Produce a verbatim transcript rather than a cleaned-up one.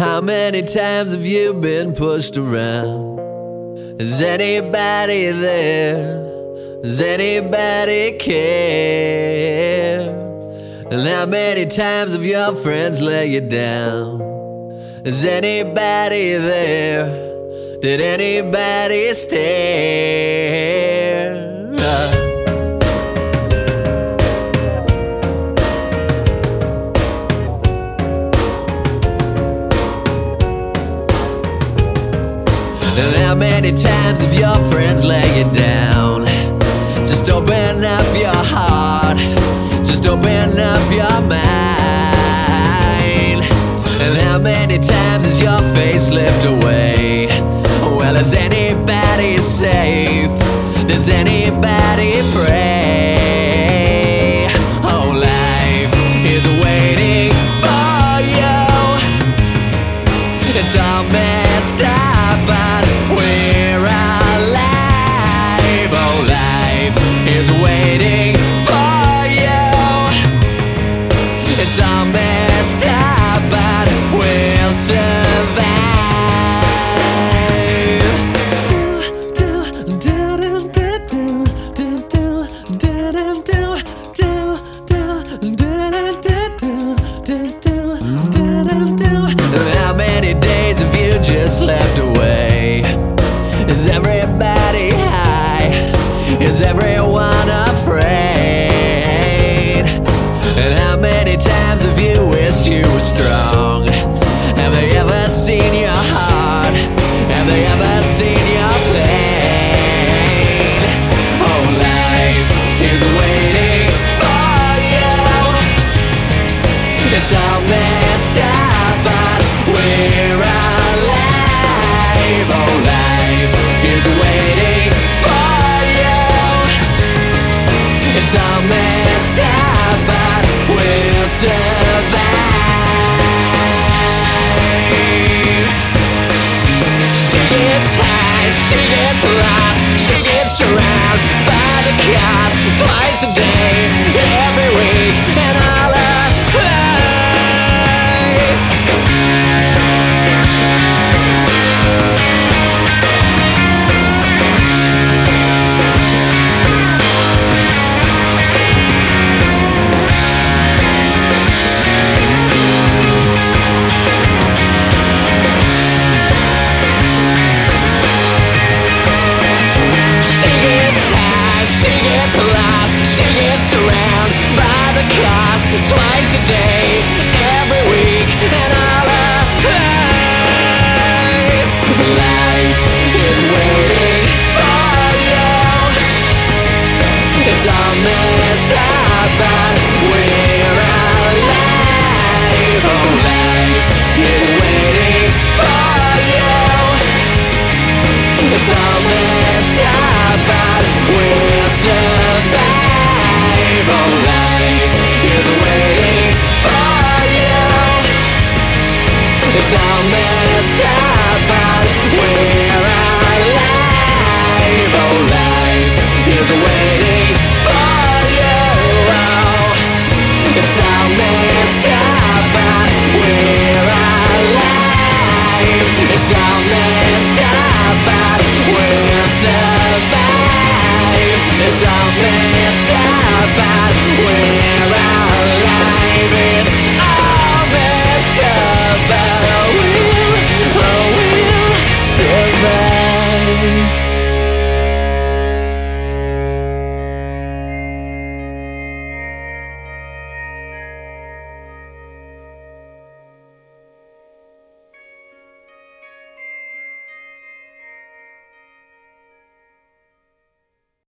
How many times have you been pushed around? Is anybody there? Does anybody care? And how many times have your friends let you down? Is anybody there? Did anybody stare? And how many times have your friends let you down? Just open up your heart, just open up your mind. And how many times has your face slipped away? Well, is anybody safe? Does anybody pray? Oh, life is waiting for you. It's all messed up, but we're alive. Oh, life is waiting for you. It's all messed up, but we'll survive. How many days have you just slept away? Is everybody high? Is everyone afraid? And how many times have you wished you were strong? Have they ever seen your heart? Have they ever seen your pain? Oh, life is waiting for you. It's all messed up, but we're alive. Oh, life is waiting for you. It's all messed up, but we'll survive. She gets high, she gets lost, she gets drowned by the cost twice a day, every week, and all her life. Twice a day, every week, and all her life. Life is waiting for you. It's all messed up, but we're alive. Oh, life is waiting for you. It's all messed up, but we'll survive. Oh, life is waiting for you. It's all messed up, but we're alive. Oh, life is waiting for you. Oh, it's all messed up, but we're alive. It's all messed up, but we'll survive. It's all messed up, but we're alive. It's all messed up, but we'll, oh, we'll survive.